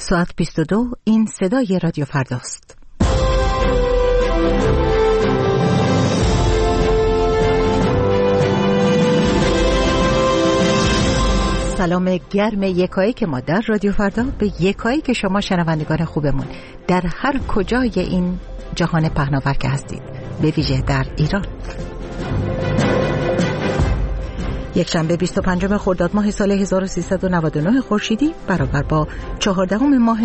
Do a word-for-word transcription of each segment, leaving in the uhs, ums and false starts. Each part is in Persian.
ساعت بیست و دو، این صدای رادیو فرداست. سلام گرم یکایک ما در رادیو فردا به یکایک شما شنوندگان خوبمون در هر کجای این جهان پهناور که هستید، به ویژه در ایران. یک شنبه بیست و پنجم خرداد ماه سال هزار و سیصد و نود و نه خورشیدی برابر با چهاردهم ماه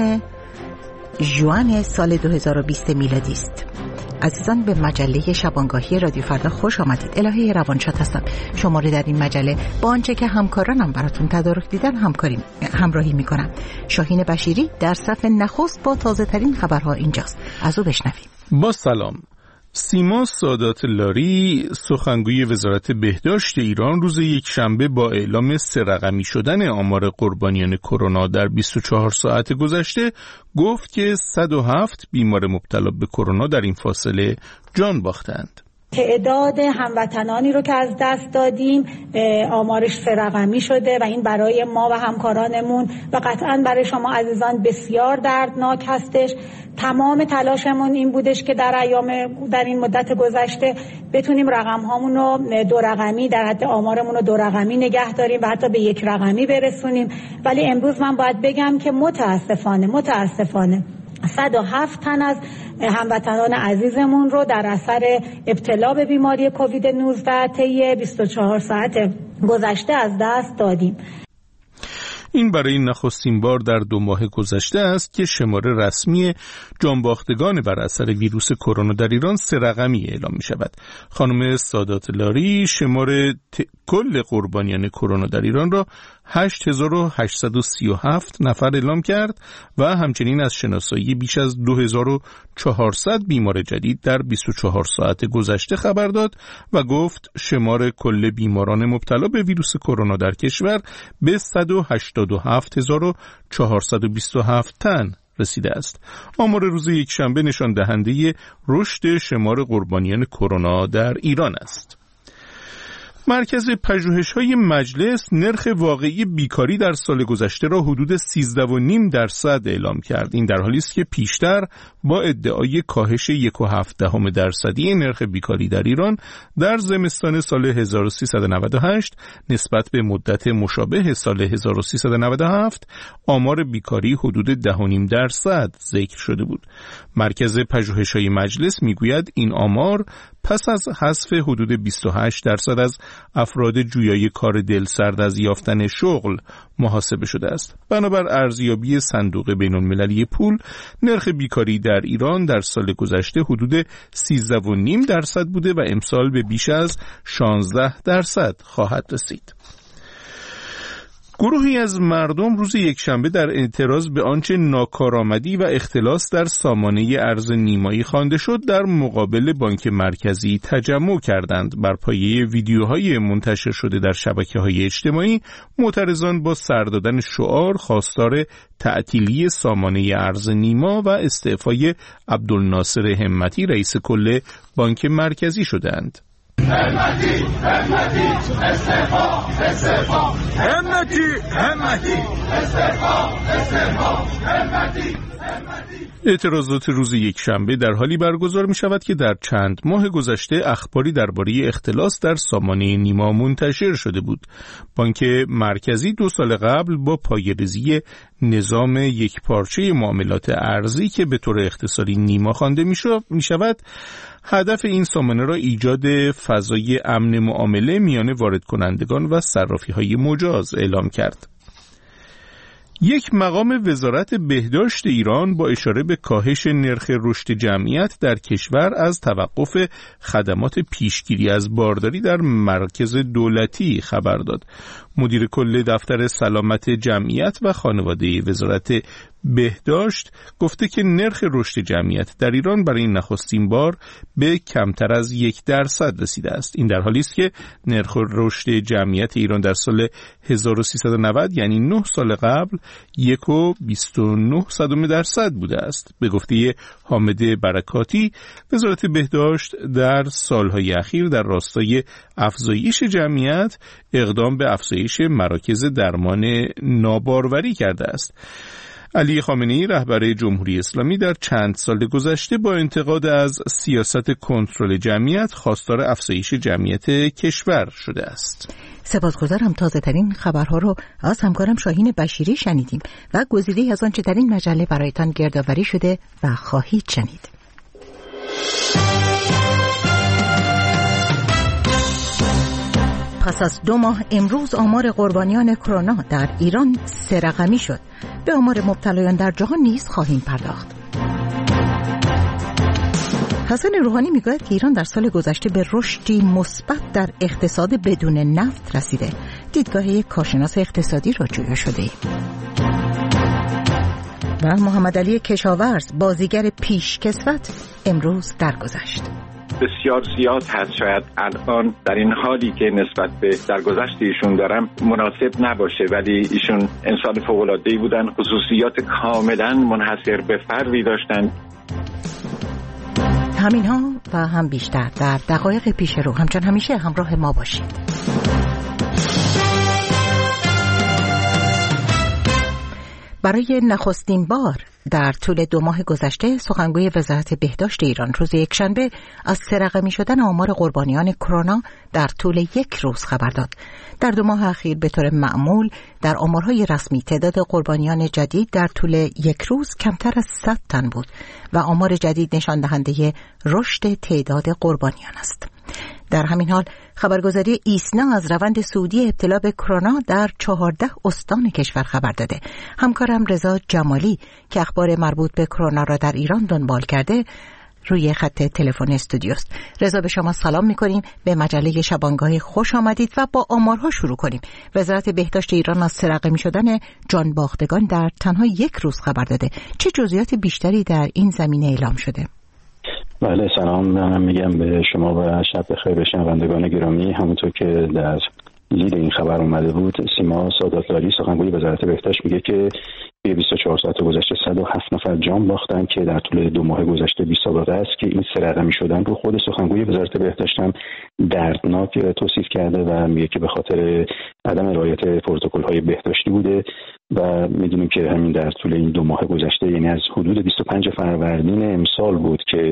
ژوئن سال دو هزار و بیست میلادی است. عزیزان، به مجله شبانگاهی رادیو فردا خوش آمدید. الهه روانشاد هستم. شما رو در این مجله با آنچه که همکارانم براتون تدارک دیدن همکاری همراهی میکنم. شاهین بشیری در صف نخست با تازه ترین خبرها اینجاست. از او بشنویم. با سلام. سیما سادات لاری، سخنگوی وزارت بهداشت ایران، روز یک شنبه با اعلام سه رقمی شدن آمار قربانیان کرونا در بیست و چهار ساعت گذشته گفت که صد و هفت بیمار مبتلا به کرونا در این فاصله جان باختند. تعداد هموطنانی رو که از دست دادیم آمارش سه رقمی شده و این برای ما و همکارانمون و قطعاً برای شما عزیزان بسیار دردناک هستش. تمام تلاشمون این بودش که در ایام در این مدت گذشته بتونیم رقم هامون رو دو رقمی، در حد آمارمون رو دو رقمی نگه داریم و حتی به یک رقمی برسونیم، ولی امروز من باید بگم که متاسفانه متاسفانه صد و هفت تن از هموطنان عزیزمون رو در اثر ابتلا به بیماری کووید نوزده طی بیست و چهار ساعت گذشته از دست دادیم. این برای نخستین بار در دو ماه گذشته است که شمار رسمی جانباختگان بر اثر ویروس کرونا در ایران سه رقمی اعلام می شود. خانم سادات لاری شمار ت... کل قربانیان کرونا در ایران را هشت هزار و هشتصد و سی و هفت نفر اعلام کرد و همچنین از شناسایی بیش از دو هزار و چهارصد بیمار جدید در بیست و چهار ساعت گذشته خبر داد و گفت شمار کل بیماران مبتلا به ویروس کرونا در کشور به صد و هشتاد و هفت هزار و چهارصد و بیست و هفت تن رسیده است. آمار روز یک شنبه نشان دهنده رشد شمار قربانیان کرونا در ایران است. مرکز پژوهش‌های مجلس نرخ واقعی بیکاری در سال گذشته را حدود سیزده و نیم درصد اعلام کرد. این در حالی است که پیشتر با ادعای کاهش یک و هفت دهم درصدی نرخ بیکاری در ایران در زمستان سال هزار و سیصد و نود و هشت نسبت به مدت مشابه سال هزار و سیصد و نود و هفت آمار بیکاری حدود ده و نیم درصد ذکر شده بود. مرکز پژوهش‌های مجلس میگوید این آمار پس از حذف حدود بیست و هشت درصد از افراد جویای کار دلسرد از یافتن شغل محاسبه شده است. بنابر ارزیابی صندوق بین‌المللی پول، نرخ بیکاری در ایران در سال گذشته حدود سیزده و نیم درصد بوده و امسال به بیش از شانزده درصد خواهد رسید. گروهی از مردم روز یکشنبه در اعتراض به آنچه ناکارآمدی و اختلاس در سامانه ارز نیمایی خوانده شد در مقابل بانک مرکزی تجمع کردند. بر پایه ویدیوهای منتشر شده در شبکه‌های اجتماعی، معترضان با سر دادن شعار خواستار تعطیلی سامانه ارز نیما و استعفای عبدالناصر همتی رئیس کل بانک مرکزی شدند. همتی همتی استعفا استعفا همتی همتی استعفا استعفا همتی. اعتراضات روز یک شنبه در حالی برگزار می شود که در چند ماه گذشته اخباری درباره اختلاس در سامانه نیما منتشر شده بود. بانک مرکزی دو سال قبل با پایه‌ریزی نظام یکپارچه معاملات ارزی که به طور اختصاری نیما خوانده می شود، هدف این سامانه را ایجاد فضای امن معامله میان وارد کنندگان و صرافی‌های مجاز اعلام کرد. یک مقام وزارت بهداشت ایران با اشاره به کاهش نرخ رشد جمعیت در کشور از توقف خدمات پیشگیری از بارداری در مرکز دولتی خبر داد. مدیر کل دفتر سلامت جمعیت و خانواده وزارت بهداشت گفته که نرخ رشد جمعیت در ایران برای نخستین بار به کمتر از یک درصد رسیده است. این در حالی است که نرخ رشد جمعیت ایران در سال هزار و سیصد و نود یعنی نه سال قبل یک و بیست و نه صدم درصد بوده است. به گفته حامد برکاتی، وزارت بهداشت در سالهای اخیر در راستای افزایش جمعیت اقدام به افزایش مراکز درمان ناباروری کرده است. علی خامنه‌ای رهبر جمهوری اسلامی در چند سال گذشته با انتقاد از سیاست کنترل جمعیت خواستار افزایش جمعیت کشور شده است. سپاسگزارم. تازه ترین خبرها رو از همکارم شاهین بشیری شنیدیم و گزیده‌ای از آنچه در این مجله برایتان گردآوری شده و خواهید شنید. پس از دو ماه امروز آمار قربانیان کرونا در ایران سه رقمی شد. به آمار مبتلایان در جهان نیز خواهیم پرداخت. حسن روحانی میگوید که ایران در سال گذشته به رشدی مثبت در اقتصاد بدون نفت رسیده. دیدگاه یک کارشناس اقتصادی را جویا شده ایم. و محمد علی کشاورز بازیگر پیشکسوت امروز درگذشت. بسیار زیاد هست، شاید الان در این حالی که نسبت به درگذشت ایشون دارم مناسب نباشه، ولی ایشون انسان فوق‌العاده‌ای بودن، خصوصیات کاملا منحصر به فردی داشتن. همین ها و هم بیشتر در دقایق پیش رو. همچون همیشه همراه ما باشید. برای نخستین بار در طول دو ماه گذشته سخنگوی وزارت بهداشت ایران روز یکشنبه از سه رقمی شدن آمار قربانیان کرونا در طول یک روز خبر داد. در دو ماه اخیر به طور معمول در آمارهای رسمی تعداد قربانیان جدید در طول یک روز کمتر از صد تن بود و آمار جدید نشان دهنده رشد تعداد قربانیان است. در همین حال خبرگزاری ایسنا از روند صعودی ابتلا به کرونا در چهارده استان کشور خبر داده. همکارم رضا جمالی که اخبار مربوط به کرونا را در ایران دنبال کرده روی خط تلفن استودیوست. رضا، به شما سلام می‌کنیم. به مجله شبانگاه خوش آمدید و با آمارها شروع کنیم. وزارت بهداشت ایران از سه رقمی شدن جانباختگان در تنها یک روز خبر داده. چه جزئیات بیشتری در این زمینه اعلام شده؟ بله، سلام. من میگم به شما و شب بخیر به شنوندگان گرامی. همونطور که در لید این خبر اومده بود، سیما سادات‌لاری سخنگوی وزارت بهداشت میگه که به بیست و چهار ساعت گذشته صد و هفت نفر جان باختن که در طول دو ماه گذشته بیست سابقه است که این سه رقمی شدن رو خود سخنگوی وزارت بهداشت هم دردناک توصیف کرده و میگه که به خاطر عدم رعایت پروتکل‌های بهداشتی بوده و میدونیم که همین در طول این دو ماه گذشته، یعنی از حدود بیست و پنج فروردین امسال بود که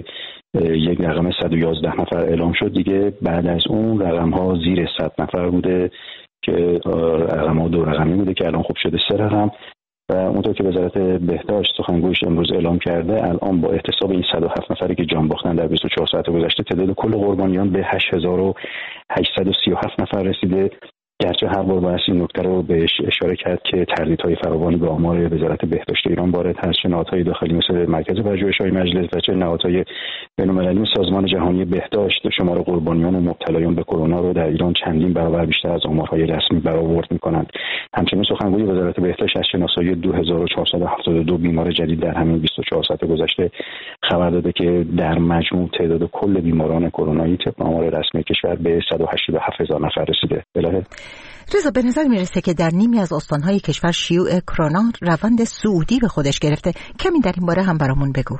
یک رقم صد و یازده نفر اعلام شد. دیگه بعد از اون رقم‌ها زیر صد نفر بوده که رقم‌ها دو رقمی بوده که الان خوب شده سه رقم و اونطور که وزارت بهداشت سخنگویش امروز اعلام کرده، الان با احتساب این صد و هفت نفری که جان باختن در بیست و چهار ساعت گذشته تعداد کل قربانیان به هشت هزار و هشتصد و سی و هفت نفر رسیده. گرچه هر بار باید این نکته رو بهش اشاره کرد که تردیدهای فراوانی به آمار وزارت بهداشت ایران وارد هست، چه نهادهای داخلی مثل مرکز پژوهش‌های مجلس و چه نهادهای بین‌المللی مثل سازمان جهانی بهداشت شمار قربانیان و مبتلایان به کرونا رو در ایران چندین برابر بیشتر از آمارهای رسمی برآورد می‌کنند. همچنین سخنگوی وزارت بهداشت از شناسایی دو هزار و چهارصد و هفتاد و دو بیمار جدید در همین بیست و چهار ساعت گذشته خبر داده که در مجموع تعداد کل بیماران کرونایی طبق آمار رسمی کشور به صد و هشتاد و هفت هزار نفر رسیده. الهه رضا، به نظر میرسه که در نیمی از استانهای کشور شیوع کرونا روند صعودی به خودش گرفته. کمی در این باره هم برامون بگو.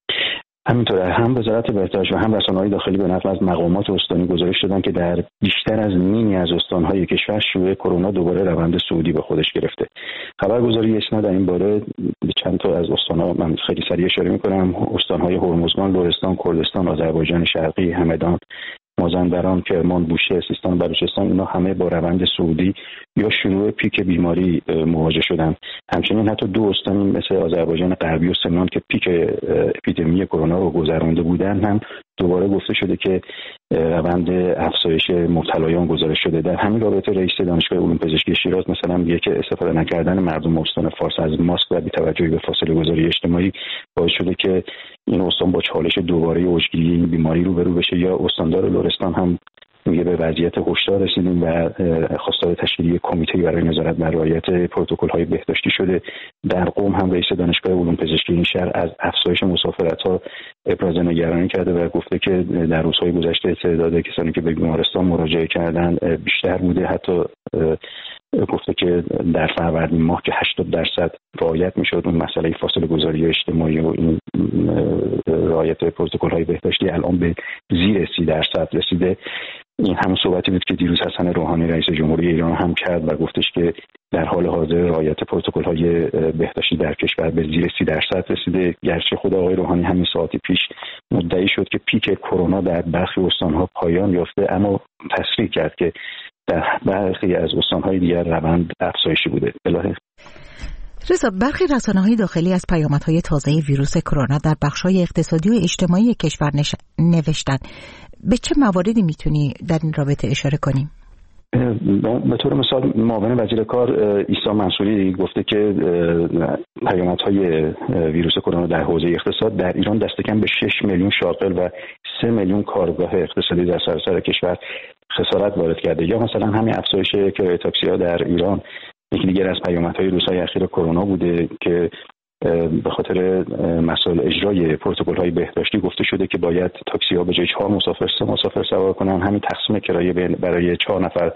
همینطوره، هم وزارت بهداشت و هم رسانه‌های داخلی به نقل از مقامات استانی گزارش دادن که در بیشتر از نیمی از استانهای کشور شیوع کرونا دوباره روند صعودی به خودش گرفته. خبرگزاری اسنا در این باره به چند تا از استان‌ها من خیلی سریع اشاره می‌کنم. استان‌های هرمزگان، لرستان، کردستان، آذربایجان شرقی، همدان، مازندران، کرمان، بوشهر، سیستان و بلوچستان، اینا همه با روند صعودی یا شروع پیک بیماری مواجه شدن. همچنین حتی دو استانی مثل آذربایجان غربی و سمنان که پیک اپیدمی کرونا رو گذرانده بودن هم دوباره گفته شده که روند افزایش مبتلایان گزارش شده. در همین رابطه رئیس دانشگاه علوم پزشکی شیراز مثلا میگه که استفاده نکردن مردم استان فارس از ماسک و بی‌توجهی به فاصله گذاری اجتماعی باعث شده که این استان با چالش دوباره اوجگیری این بیماری روبرو بشه. یا استاندار لرستان هم میگه به وضعیت هشدار رسیدیم و خواستار تشکیل کمیته برای نظارت بر رعایت پروتکل‌های بهداشتی شده. در قم هم رئیس دانشگاه علوم پزشکی این شهر از افزایش مسافرت‌ها ابراز نگرانی کرده و گفته که در روزهای گذشته تعداد کسانی که به بیمارستان مراجعه کردن بیشتر بوده. حتی گفته که در فروردین ماه که هشتاد درصد رعایت میشد اون مسئله فاصله گذاری اجتماعی و این رعایت پروتکل‌های بهداشتی الان به زیر سی درصد رسیده. این همون صحبتی بود که دیروز حسن روحانی رئیس جمهوری ایران هم کرد و گفتش که در حال حاضر رعایت پروتکل‌های بهداشتی در کشور به زیر سی درصد رسیده، گرچه خود آقای روحانی همین ساعتی پیش مدعی شد که پیک کرونا در برخی استان‌ها پایان یافته، اما تصریح کرد که در برخی از استان‌های دیگر روند افزایشی بوده. الهی رضا، برخی رسانه‌های داخلی از پیامدهای تازه ویروس کرونا در بخش‌های اقتصادی و اجتماعی کشور نش... نوشتن. به چه مواردی میتونی در این رابطه اشاره کنیم؟ به طور مثال معاون وزیر کار عیسی منصوری گفته که پیامدهای ویروس کرونا در حوزه اقتصاد در ایران دست کم به شش میلیون شاغل و سه میلیون کارگاه اقتصادی در سراسر کشور خسارت وارد کرده. یا مثلا همین افزایش کرایه تاکسی‌ها در ایران یکی دیگر از پیامدهای روزهای اخیر کرونا بوده که به خاطر مسائل اجرای پروتکل‌های بهداشتی گفته شده که باید تاکسی‌ها به جای چهار مسافر سه مسافر سوار کنن. همین تقسیم کرایه برای چهار نفر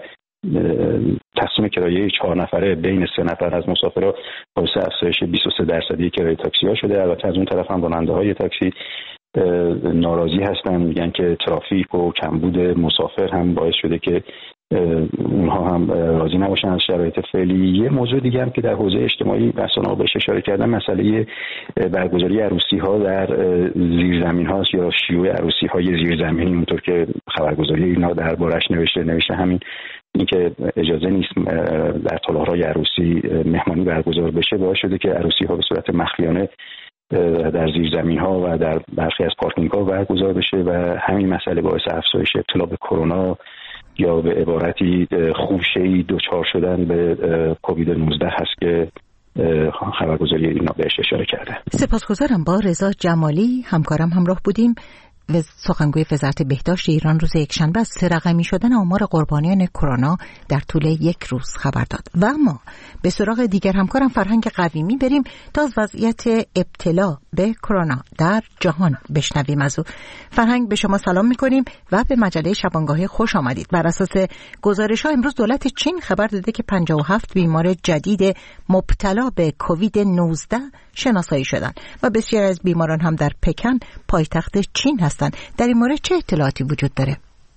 تقسیم کرایه چهار نفره بین سه نفر از مسافرها باعث افزایش بیست و سه درصدی کرایه تاکسی‌ها شده. البته از اون طرف هم راننده‌های تاکسی ناراضی هستن، میگن که ترافیک و کمبود مسافر هم باعث شده که اونها هم راضی نباشن از شرایط فعلی. یه موضوع دیگه هم که در حوزه اجتماعی رسانه‌ها بهش اشاره کردن مسئله برگزاری عروسی‌ها در زیرزمین هاست یا شیوع عروسی‌های زیرزمینی، اونطور که خبرگزاری اینا دربارش نوشته نوشته همین اینکه اجازه نیست در تالارهای عروسی مهمانی برگزار بشه باعث شده که عروسی‌ها به صورت مخفیانه در زیرزمین‌ها و در برخی از پارکینگ‌ها برگزار بشه و همین مسئله باعث افزایش ابتلا به کرونا یا به عبارتی خوشه‌ای دچار شدن به کووید نوزده هست که خبرگزاری اینا بهش اشاره کرده. سپاسگزارم. با رضا جمالی همکارم همراه بودیم. و سخنگوی وزارت بهداشت ایران روز یکشنبه از سه رقمی شدن آمار قربانیان کرونا در طول یک روز خبر داد. و اما به سراغ دیگر همکارم فرهنگ قویمی بریم تا از وضعیت ابتلا به کرونا در جهان بشنویم از او. فرهنگ، به شما سلام می‌کنیم و به مجله شبانگاهی خوش آمدید. بر اساس گزارش‌ها امروز دولت چین خبر داده که پنجاه و هفت بیمار جدید مبتلا به کووید نوزده شناسایی شدند و بسیاری از بیماران هم در پکن پایتخت چین هستند. در این مورد چه اطلاعاتی وجود داره؟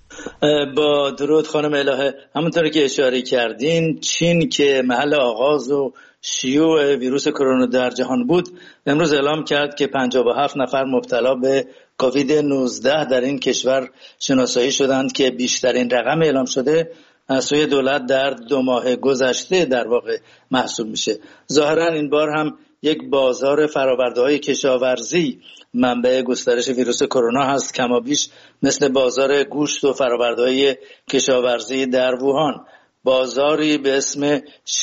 با درود خانم الهه، همونطور که اشاره کردین، چین که محل آغاز و شیوع ویروس کرونا در جهان بود امروز اعلام کرد که پنجاه و هفت نفر مبتلا به کووید نوزده در این کشور شناسایی شدند که بیشترین رقم اعلام شده از سوی دولت در دو ماه گذشته در واقع محسوب میشه. ظاهرا این بار هم یک بازار فرآورده‌های کشاورزی منبع گسترش ویروس کرونا هست، کمابیش مثل بازار گوشت و فرآورده‌های کشاورزی در ووهان. بازاری به اسم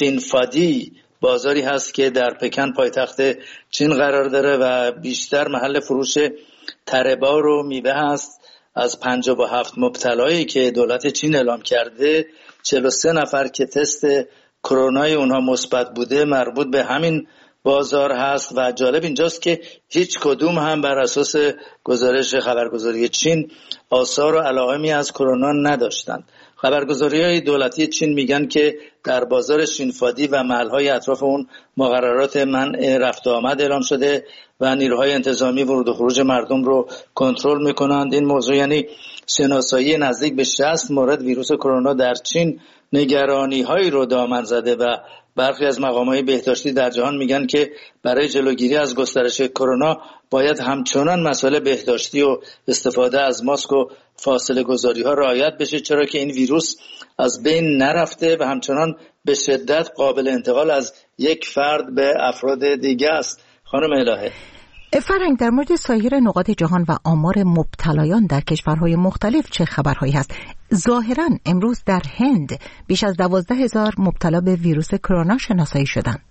شینفادی بازاری هست که در پکن پایتخت چین قرار داره و بیشتر محل فروش تره‌بار و میوه هست. از پنجاه و هفت مبتلایی که دولت چین اعلام کرده، چهل و سه نفر که تست کرونای اونها مثبت بوده مربوط به همین بازار هست و جالب اینجاست که هیچ کدوم هم بر اساس گزارش خبرگزاری چین آثار و علائمی از کرونا نداشتند. خبرگزاری‌های دولتی چین میگن که در بازار شینفادی و محل‌های اطراف اون مقررات منع رفت و آمد اعلام شده و نیروهای انتظامی ورود و خروج مردم رو کنترل میکنند. این موضوع یعنی شناسایی نزدیک به شصت مورد ویروس کرونا در چین نگرانی‌هایی رو دامن زده و برخی از مقامات بهداشتی در جهان میگن که برای جلوگیری از گسترش کرونا باید همچنان مسائل بهداشتی و استفاده از ماسک و فاصله گذاری ها رعایت بشه، چرا که این ویروس از بین نرفته و همچنان به شدت قابل انتقال از یک فرد به افراد دیگه است. خانم الهه، فرهنگ، در مورد سایر نقاط جهان و آمار مبتلایان در کشورهای مختلف چه خبرهایی هست؟ ظاهراً امروز در هند بیش از دوازده هزار مبتلا به ویروس کرونا شناسایی شدند.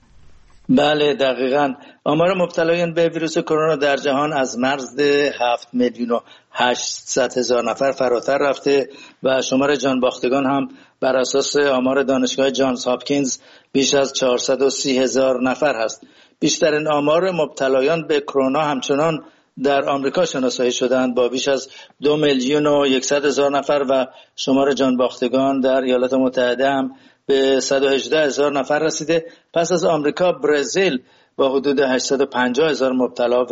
بله دقیقاً. آمار مبتلایان به ویروس کرونا در جهان از مرز هفت میلیون و هشتصد هزار نفر فراتر رفته و شمار جانباختگان هم بر اساس آمار دانشگاه جانز هاپکینز بیش از چهارصد و سی هزار نفر هست. بیشترین آمار مبتلایان به کرونا همچنان در آمریکا شناسایی شدند با بیش از دو میلیون و یکصد هزار نفر و شمار جانباختگان در ایالات متحده هم به صد و هجده هزار نفر رسیده. پس از آمریکا برزیل با حدود هشتصد و پنجاه هزار مبتلا و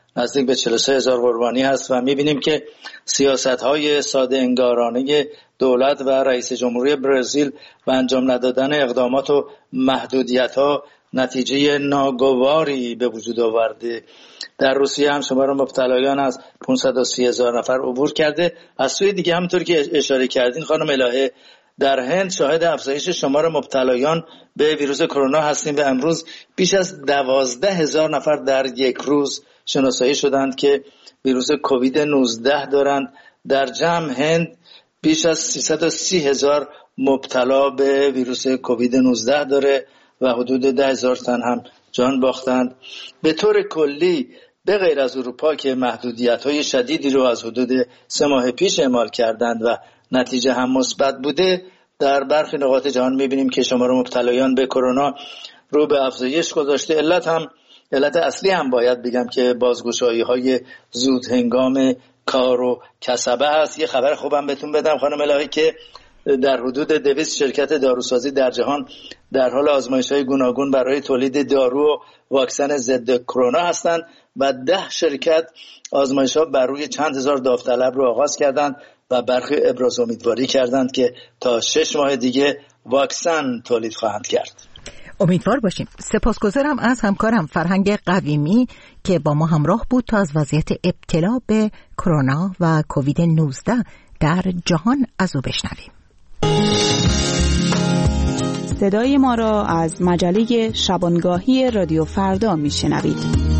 نزدیک به چهل و سه هزار قربانی هست و میبینیم که سیاست‌های ساده انگارانه دولت و رئیس جمهوری برزیل و انجام ندادن اقدامات و محدودیت‌ها نتیجه ناگواری به وجود آورده. در روسیه هم شمار مبتلایان از پانصد و سی هزار نفر عبور کرده. از سوی دیگه همونطور که اشاره کردین خانم الهه، در هند شاهد افزایش شمار مبتلایان به ویروس کرونا هستیم و امروز بیش از دوازده هزار نفر در یک روز شناسایی شدند که ویروس کووید نوزده دارند. در جمع هند بیش از سیصد و سی هزار مبتلا به ویروس کووید نوزده داره و حدود ده هزار تن هم جان باختند. به طور کلی به غیر از اروپا که محدودیت‌های شدیدی رو از حدود سه ماه پیش اعمال کردند و نتیجه هم مثبت بوده، در برخی نقاط جهان می‌بینیم که شمار مبتلایان به کرونا رو به افزایش گذاشته. علت هم علت اصلی هم باید بگم که بازگشایی‌های زود هنگام کار و کسبه است. یه خبر خوبم بهتون بدم خانم الهی که در حدود دویست شرکت داروسازی در جهان در حال آزمایش‌های گوناگون برای تولید دارو و واکسن ضد کرونا هستند و ده شرکت آزمایش‌ها بر روی چند هزار داوطلب رو آغاز کردند و برخی ابراز امیدواری کردند که تا شش ماه دیگه واکسن تولید خواهند کرد. امیدوار باشیم. سپاسگزارم از همکارم فرهنگ قویمی که با ما همراه بود تا از وضعیت ابتلا به کرونا و کووید نوزده در جهان از او بشنویم. صدای ما را از مجله شبانگاهی رادیو فردا میشنوید.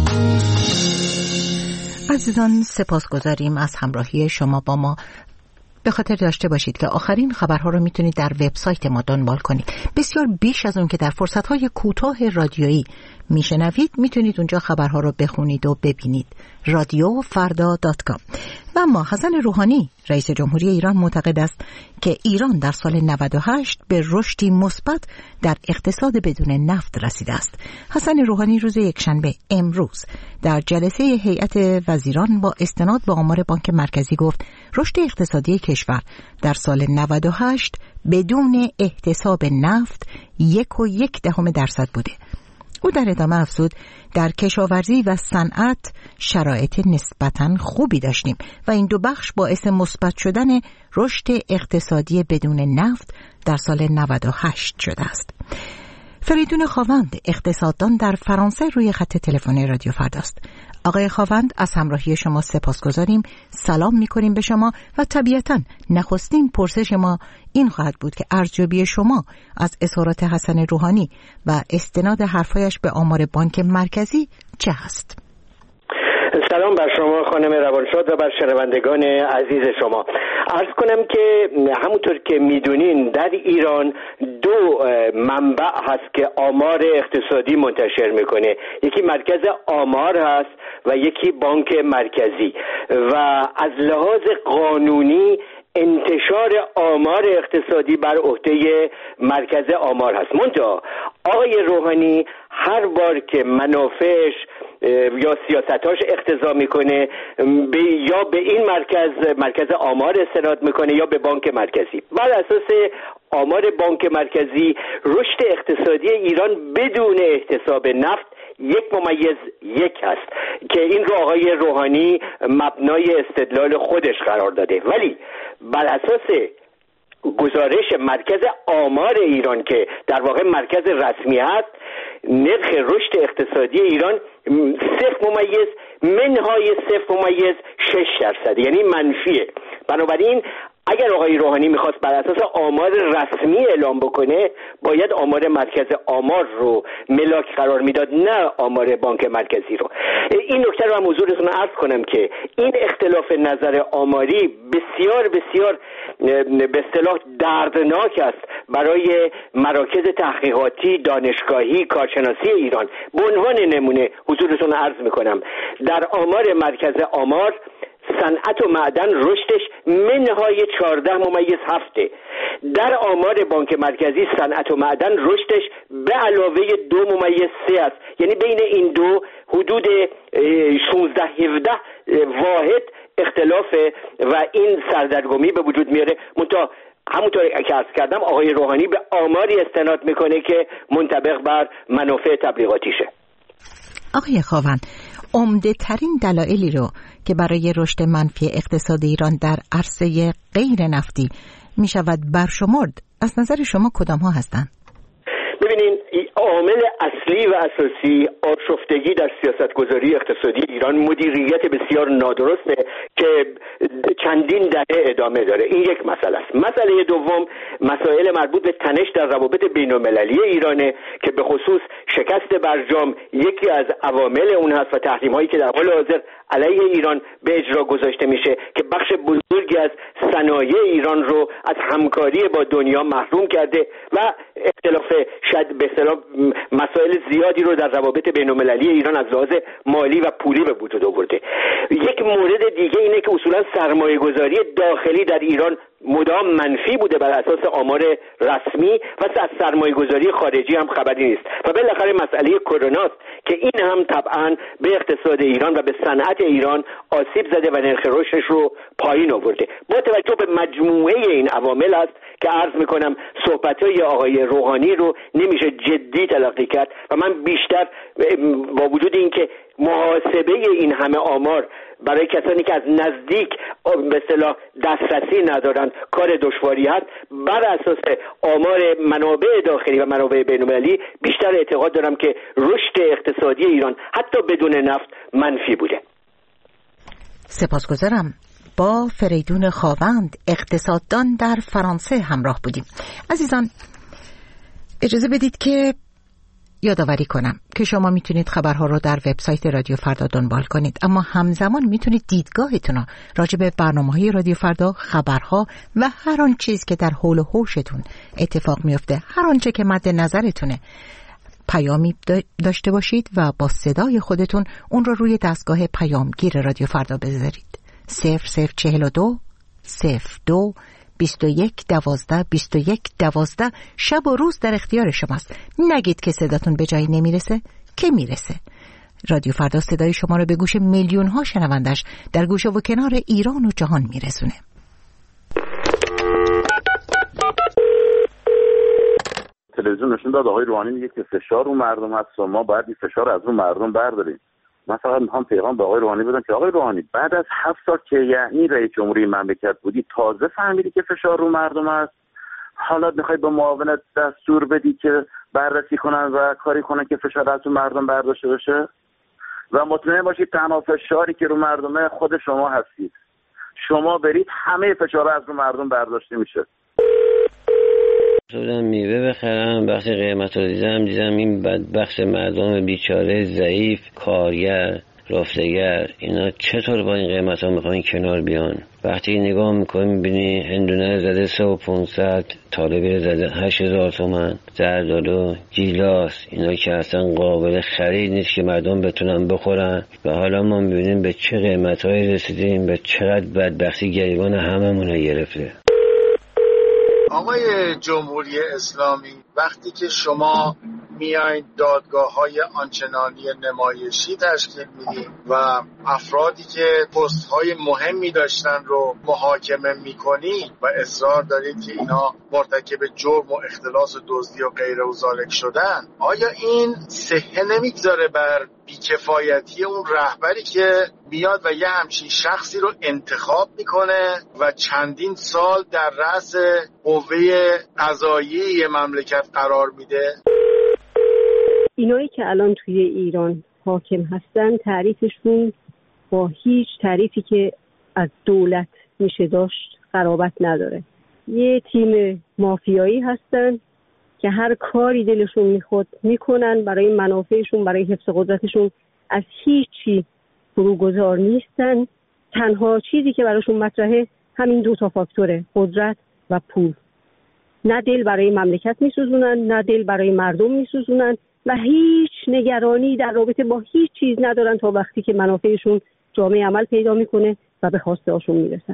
عزیزان سپاسگزاریم از همراهی شما با ما. به خاطر داشته باشید که آخرین خبرها رو میتونید در وبسایت ما دنبال کنید. بسیار بیش از اون که در فرصت‌های کوتاه رادیویی میشنوید میتونید اونجا خبرها رو بخونید و ببینید. رادیو فردا دات کام. و اما حسن روحانی رئیس جمهوری ایران معتقد است که ایران در سال نود و هشت به رشدی مثبت در اقتصاد بدون نفت رسیده است. حسن روحانی روز یکشنبه امروز در جلسه هیئت وزیران با استناد به آمار بانک مرکزی گفت رشد اقتصادی کشور در سال نود و هشت بدون احتساب نفت یک و یک دهم درصد بوده. او در ادامه افزود در کشاورزی و صنعت شرایط نسبتاً خوبی داشتیم و این دو بخش باعث مثبت شدن رشد اقتصادی بدون نفت در سال نود و هشت شده است. فریدون خاوند اقتصاددان در فرانسه روی خط تلفنی رادیو فرداست. آقای خاوند از همراهی شما سپاسگزاریم. سلام می‌کنیم به شما و طبیعتاً نخستین پرسش ما این خواهد بود که ارزیابی شما از اظهارات حسن روحانی و استناد حرفایش به آمار بانک مرکزی چه هست؟ سلام بر شما خانم روانشاد و بر شنوندگان عزیز شما. عرض کنم که همونطور که میدونین در ایران دو منبع هست که آمار اقتصادی منتشر میکنه، یکی مرکز آمار هست و یکی بانک مرکزی و از لحاظ قانونی انتشار آمار اقتصادی بر عهده مرکز آمار هست. منتها آقای روحانی هر بار که منافعش یا سیاستاش اقتضا میکنه یا به این مرکز مرکز آمار استناد میکنه یا به بانک مرکزی. بر اساس آمار بانک مرکزی رشد اقتصادی ایران بدون احتساب نفت یک ممیز یک هست که این رو آقای روحانی مبنای استدلال خودش قرار داده، ولی بر اساس گزارش مرکز آمار ایران که در واقع مرکز رسمی هست، نرخ رشد اقتصادی ایران صفر ممیز منهای صفر ممیز شش درصد، یعنی منفیه. بنابراین اگر آقای روحانی میخواست بر اساس آمار رسمی اعلام بکنه باید آمار مرکز آمار رو ملاک قرار میداد، نه آمار بانک مرکزی رو. این نکته رو هم حضورتون عرض کنم که این اختلاف نظر آماری بسیار بسیار به اصطلاح دردناک است برای مراکز تحقیقاتی، دانشگاهی، کارشناسی ایران. به عنوان نمونه حضورتون عرض میکنم در آمار مرکز آمار صنعت و معدن رشدش منهای چهارده ممیز هفته. در آمار بانک مرکزی صنعت و معدن رشدش به علاوه دو ممیز سه است، یعنی بین این دو حدود شانزده هفده واحد اختلافه و این سردرگمی به وجود میاره. منتها همونطور که عرض کردم آقای روحانی به آماری استناد میکنه که منطبق بر منافع تبلیغاتیشه. آقای خاوند، عمده ترین دلایلی رو که برای رشد منفی اقتصاد ایران در عرصه غیر نفتی می شود برشمرد، از نظر شما کدام ها هستند؟ ببینین، عامل اصلی و اساسی آشفتگی در سیاستگذاری اقتصادی ایران مدیریت بسیار نادرسته که چندین دهه ادامه داره. این یک مسئله است. مسئله دوم مسائل مربوط به تنش در روابط بین‌المللی ایرانه که به خصوص شکست برجام یکی از عوامل اون هست و تحریم‌هایی که در حال حاضر علیه ایران به اجرا گذاشته میشه که بخش بزرگی از صنایع ایران رو از همکاری با دنیا محروم کرده و اختلاف شاید به اصطلاح مسائل زیادی رو در روابط بین‌المللی ایران از لحاظ مالی و پولی به وجود آورده. یک مورد دیگه اینه که اصولا سرمایه‌گذاری داخلی در ایران مدام منفی بوده بر اساس آمار رسمی و از سرمایه‌گذاری خارجی هم خبری نیست و بالاخره مسئله کرونا است که این هم طبعا به اقتصاد ایران و به صنعت ایران آسیب زده و نرخ رشدش رو پایین آورده. با توجه به مجموعه این عوامل است که عرض میکنم صحبت‌های آقای روحانی رو نمیشه جدی تلقی کرد و من بیشتر با وجود اینکه محاسبه این همه آمار برای کسانی که از نزدیک به اصطلاح دسترسی ندارند کار دشواری هست، بر اساس آمار منابع داخلی و منابع بین‌المللی بیشتر اعتقاد دارم که رشد اقتصادی ایران حتی بدون نفت منفی بوده. سپاسگزارم. با فریدون خاوند اقتصاددان در فرانسه همراه بودیم. عزیزان اجازه بدید که یادآوری کنم که شما میتونید خبرها رو در وبسایت رادیو فردا دنبال کنید، اما همزمان میتونید دیدگاهتون رو راجع به برنامه‌های رادیو فردا، خبرها و هر آن چیز که در حول و حوشتون اتفاق میفته، هر آنچه که مد نظرتونه، پیامی داشته باشید و با صدای خودتون اون رو روی دستگاه پیامگیر رادیو فردا بذارید. صفر صفر چهل و دو صفر دو بیست و یک دوازده بیست و یک دوازده شب و روز در اختیار شماست. نگید که صداتون به جایی نمیرسه، که میرسه. رادیو فردا صدای شما رو به گوش میلیون ها شنوندش در گوشه و کنار ایران و جهان میرسونه. تلویزیون نشون داد آقای روحانی میگه که فشار رو مردم هست و ما باید این فشار از رو مردم برداریم. من فقط میخوام پیغام به آقای روحانی بدم که آقای روحانی بعد از هفت سال که یعنی رئیس جمهوری مملکت بودی تازه فهمیدی که فشار رو مردم است، حالا میخوای به معاونت دستور بدی که بررسی کنن و کاری کنن که فشار از رو مردم برداشته بشه؟ و مطمئن باشید تنها فشاری که رو مردمه خود شما هستید. شما برید همه فشار از رو مردم برداشته میشه. شدم میوه بخرم، وقتی قیمت رو دیدم دیدم این بدبخت مردم بیچاره ضعیف، کارگر، رافتگر، اینا چطور با این قیمت ها میخواین کنار بیان؟ وقتی نگاه میکنی میبینی هندونه زده سه و پونصد، طالبه زده هشت هزار تومن، زردالو، گیلاس، اینا که اصلا قابل خرید نیست که مردم بتونن بخورن و حالا ما میبینیم به چه قیمت هایی رسیدیم، به چقدر بدبختی گریبان هممون رو گرفته. آقای جمهوری اسلامی، وقتی که شما میایید دادگاه‌های آنچنانی نمایشی تشکیل میدید و افرادی که پست‌های مهمی داشتن رو محاکمه میکنید و اصرار دارید که اینا مرتکب جرم و اختلاس و دزدی و غیره و ذالک شدن، آیا این صحه نمیگذاره بر بیکفایتی اون رهبری که میاد و یه همچین شخصی رو انتخاب میکنه و چندین سال در رأس قوه قضاییه مملکت قرار میده؟ اینایی که الان توی ایران حاکم هستن تعریفشون با هیچ تعریفی که از دولت میشه داشت قرابت نداره. یه تیم مافیایی هستن که هر کاری دلشون میخواد میکنن برای منافعشون، برای حفظ قدرتشون، از هیچی فروگذار نیستن. تنها چیزی که براشون مطرحه همین دو تا فاکتوره، قدرت و پول. نه دل برای مملکت میسوزونن، نه دل برای مردم میسوزونن و هیچ نگرانی در رابطه با هیچ چیز ندارن تا وقتی که منافعشون جامعه عمل پیدا میکنه و به خواسته هاشون میرسن.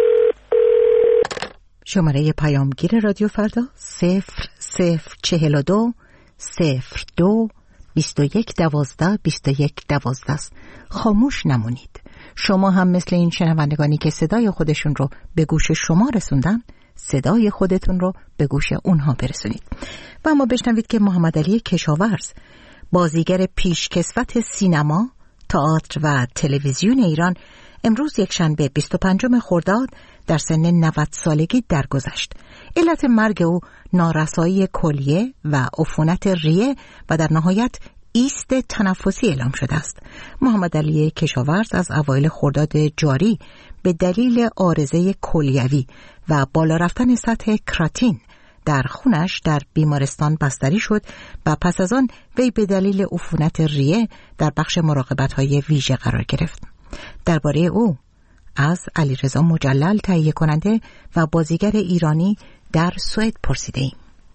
شماره پیامگیر رادیو فردا صفر صفر چهل و دو صفر دو بیست و یک دوازده بیست و یک دوازده است. خاموش نمونید. شما هم مثل این شنوندگانی که صدای خودشون رو به گوش شما رسوندن، صدای خودتون رو به گوش اونها برسونید. و اما بشنوید که محمد علی کشاورز، بازیگر پیشکسوت سینما، تئاتر و تلویزیون ایران امروز یکشنبه بیست و پنجم خرداد در سن نود سالگی درگذشت. علت مرگ او نارسایی کلیه و عفونت ریه و در نهایت ایست تنفسی اعلام شده است. محمد علی کشاورز از اوایل خرداد جاری به دلیل عارضه کلیوی و بالا رفتن سطح کراتین در خونش در بیمارستان بستری شد و پس از آن وی به دلیل عفونت ریه در بخش مراقبت‌های ویژه قرار گرفت. درباره او از علیرضا مجلل تهیه کننده و بازیگر ایرانی در سوئد پرسیده‌ایم.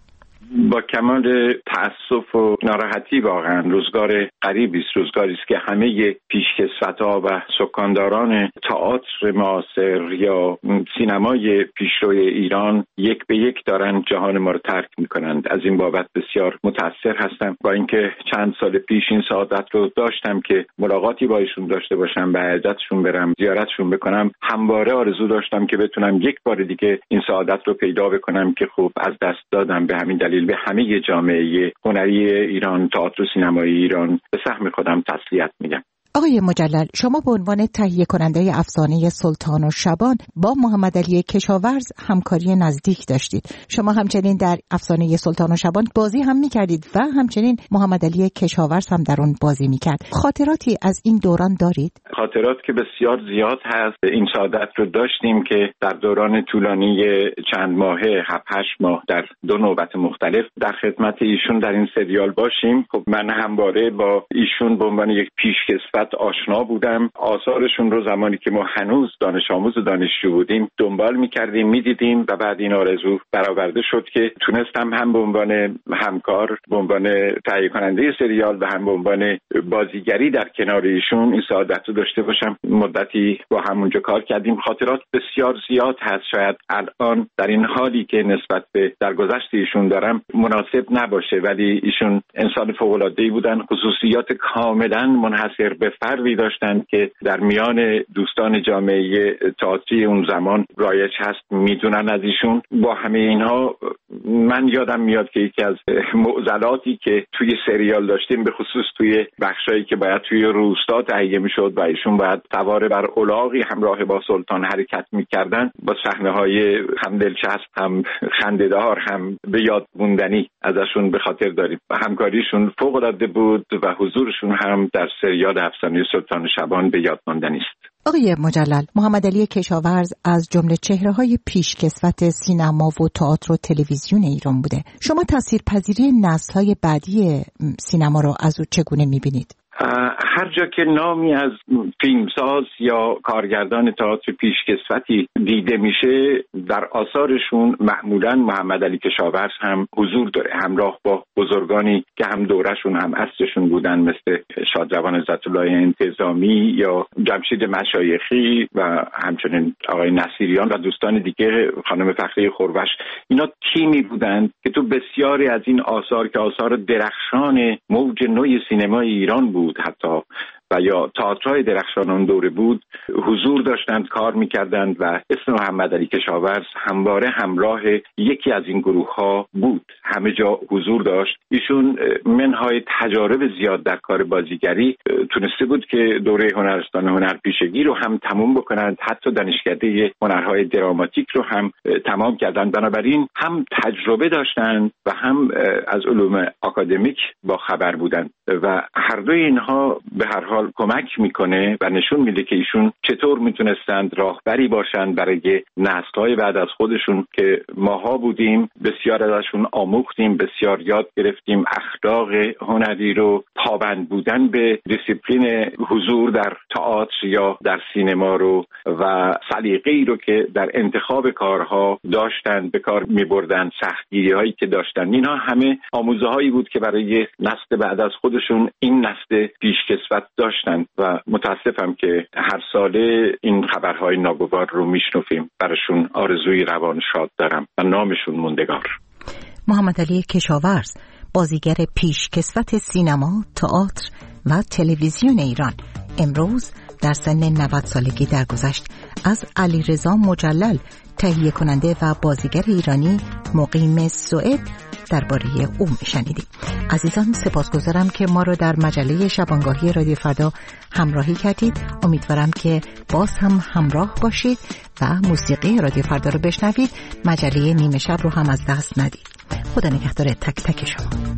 با کمال تأسف و ناراحتی واقعا روزگار غریبی است، روزگاری است که همه پیشکسوت‌ها و سکانداران تئاتر معاصر یا سینمای پیشروی ایران یک به یک دارن جهان ما رو ترک می‌کنند. از این بابت بسیار متأثر هستم. با اینکه چند سال پیش این سعادت رو داشتم که ملاقاتی با ایشون داشته باشم، به عزتشون برم، زیارتشون بکنم، همواره آرزو داشتم که بتونم یک بار دیگه این سعادت رو پیدا بکنم که خوب از دست دادم. به همین دلیل به همه جامعه هنری ایران، تئاتر و سینمای ایران به سهم خودم تسلیت میگم. آقای مجلل، شما به عنوان تهیه کننده افسانه سلطان و شبان با محمد علی کشاورز همکاری نزدیک داشتید. شما همچنین در افسانه سلطان و شبان بازی هم میکردید و همچنین محمد علی کشاورز هم در اون بازی میکرد. خاطراتی از این دوران دارید؟ خاطرات که بسیار زیاد هست. این سعادت رو داشتیم که در دوران طولانی چند ماهه، هفت هشت ماه در دو نوبت مختلف در خدمت ایشون در این سریال باشیم. خب من همواره با ایشون به عنوان یک پیشکسوت آشنا بودم. آثارشون رو زمانی که ما هنوز دانش آموز و دانشجو بودیم دنبال می‌کردیم، می‌دیدیم و بعد این آرزو برآورده شد که تونستم هم به عنوان همکار، به عنوان تهیه کننده سریال و هم به عنوان بازیگری در کنار ایشون این سعادت رو داشته باشم. مدتی با هم اونجا کار کردیم. خاطرات بسیار زیاد هست. شاید الان در این حالی که نسبت به درگذشت ایشون دارم مناسب نباشه، ولی ایشون انسان فوق‌العاده‌ای بودن. خصوصیات کاملا منحصر به فردی داشتند که در میان دوستان جامعه تئاتری اون زمان رایج هست، میدونن از ایشون. با همه اینها من یادم میاد که یکی از معضلاتی که توی سریال داشتیم، به خصوص توی بخشایی که باید توی روستا تهیه میشد و ایشون باید سوار بر الاغی همراه با سلطان حرکت میکردن، با صحنه‌های هم دلچسب، هم خنده‌دار، هم به یاد موندنی ازشون به خاطر داریم. همکاریشون فوق‌العاده بود و حضورشون هم در سریال افسانه سلطان شبان به یاد ماندنی است. آقای مجلل، محمد علی کشاورز از جمله چهره‌های پیشکسوت سینما و تئاتر و تلویزیون ایران بوده. شما تاثیرپذیری نسل‌های بعدی سینما رو از او چگونه می‌بینید؟ هر جا که نامی از فیلمساز یا کارگردان تئاتر پیشکسوتی دیده میشه، در آثارشون معمولاً محمد علی کشاورز هم حضور داره، همراه با بزرگانی که هم دورشون هم عصرشون بودن، مثل شادروان عزت الله انتظامی یا جمشید مشایخی و همچنین آقای نصیریان و دوستان دیگه، خانم فخری خوربش. اینا تیمی بودند که تو بسیاری از این آثار که آثار درخشان موج نوی سینمای ایران بود حتی و یا تئاترهای درخشان اون دوره بود، حضور داشتند، کار میکردند و اسم محمد علی کشاورز همواره همراه یکی از این گروه ها بود، همه جا حضور داشت. ایشون منهای تجارب زیاد در کار بازیگری تونسته بود که دوره هنرستان هنرپیشگی رو هم تموم بکنند، حتی دانشکده هنرهای دراماتیک رو هم تمام کردند. بنابراین هم تجربه داشتند و هم از علوم آکادمیک با خبر بودند و هر دوی اینها به هر حال کمک میکنه و نشون میده که ایشون چطور میتونستند راهبری باشند برای نسل‌های بعد از خودشون که ماها بودیم. بسیار ازشون آموختیم، بسیار یاد گرفتیم اخلاق هنری رو، پابند بودن به دیسیپلین حضور در تئاتر یا در سینما رو و سلیقه‌ای رو که در انتخاب کارها داشتند به کار میبردند، سختگیری‌هایی که داشتند. اینها همه آموزه‌هایی بود که برای نسل بعد از خودشون این نسل پیشکسوت داشتند و متاسفم که هر ساله این خبرهای ناگوار رو میشنویم. براشون آرزوی روان شاد دارم و نامشون موندگار. محمد علی کشاورز، بازیگر پیشکسوت سینما، تئاتر و تلویزیون ایران، امروز در سن نود سالگی درگذشت. از علیرضا مجلل، تهیه کننده و بازیگر ایرانی مقیم سوئد، درباره او میشنیدیم. عزیزان سپاسگزارم که ما رو در مجله شبانگاهی رادیو فردا همراهی کردید. امیدوارم که باز هم همراه باشید و موسیقی رادیو فردا رو بشنوید. مجله نیمه شب رو هم از دست ندید. خدا نگهدار تک تک شما.